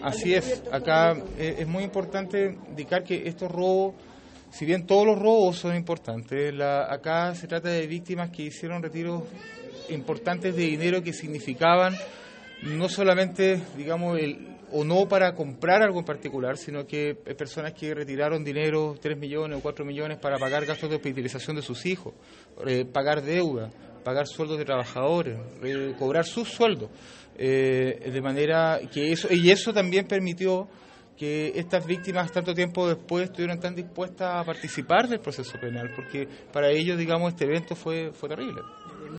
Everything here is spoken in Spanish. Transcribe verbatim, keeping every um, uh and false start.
Así es, acá eh, es muy importante indicar que estos robos, si bien todos los robos son importantes, la, acá se trata de víctimas que hicieron retiros importantes de dinero que significaban no solamente, digamos, el o no para comprar algo en particular, sino que personas que retiraron dinero, tres millones o cuatro millones, para pagar gastos de hospitalización de sus hijos, eh, pagar deuda, pagar sueldos de trabajadores, eh, cobrar sus sueldos, eh, de manera que eso, y eso también permitió que estas víctimas tanto tiempo después estuvieran tan dispuestas a participar del proceso penal, porque para ellos, digamos, este evento fue, fue terrible.